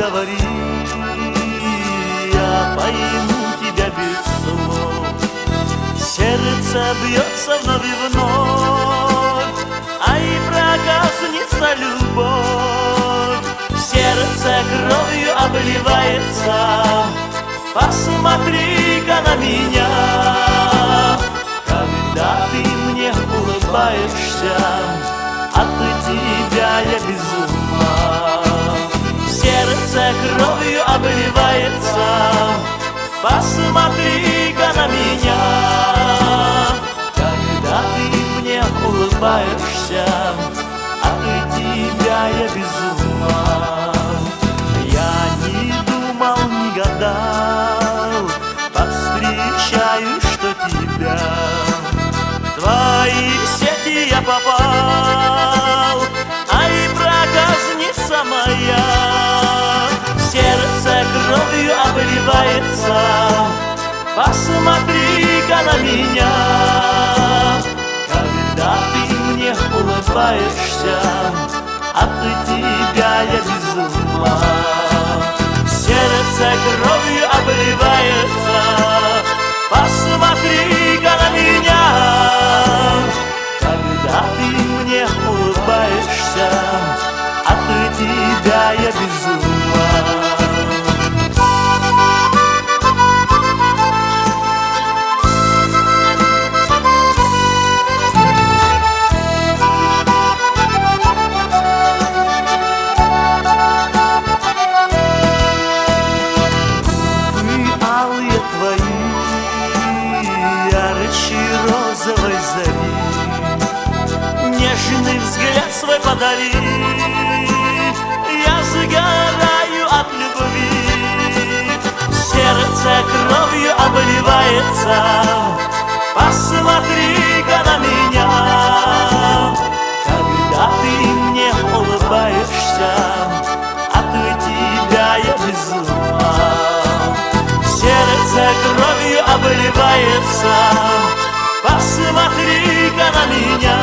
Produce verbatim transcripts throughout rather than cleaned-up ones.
говори, я пойму тебя без слов. Сердце бьется вновь и вновь, а и проказница любовь. Сердце кровью обливается, посмотри-ка на меня. Когда ты мне улыбаешься, от тебя я без ума. Сердце кровью обливается, посмотри-ка на меня. Когда ты мне улыбаешься, от тебя я без ума. Я не думал, не гадал, повстречаю, что тебя в твои сети я попал, ай, проказница моя. Сердце кровью обливается, посмотри-ка на меня. Когда ты мне улыбаешься, от тебя я без ума. Сердце кровью обливается, посмотри-ка на меня. Когда ты мне улыбаешься, от тебя я без ума. Розовой зари, нежный взгляд свой подари. Я сгораю от любви, сердце кровью обливается, посмотри-ка на меня. Когда ты мне улыбаешься, от тебя я без ума. Сердце кровью обливается, посмотри-ка на меня.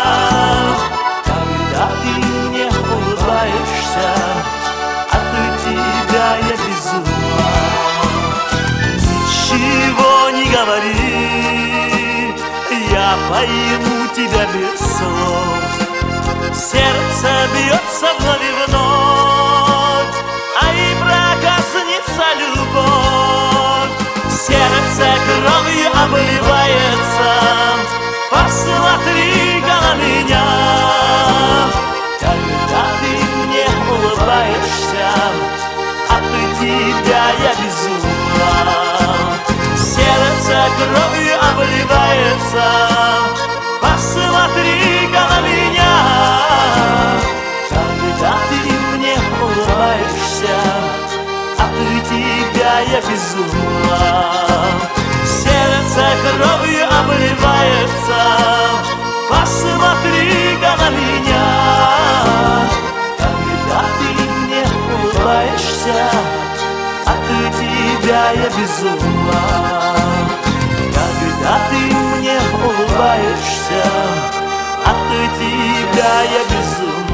Когда ты мне улыбаешься, от тебя я без ума. Ничего не говори, я пойму тебя без слов. Сердце бьется вновь и вновь, а и проказница любовь. Сердце кровью обливается, посмотри-ка на меня. Когда ты мне улыбаешься, от тебя я без ума. Сердце кровью обливается, посмотри-ка на меня. Когда ты мне улыбаешься, от тебя я без ума. Сердце кровью обливается, посмотри-ка на меня. Когда ты мне улыбаешься, от тебя я без ума. Когда ты мне улыбаешься, от тебя я без ума.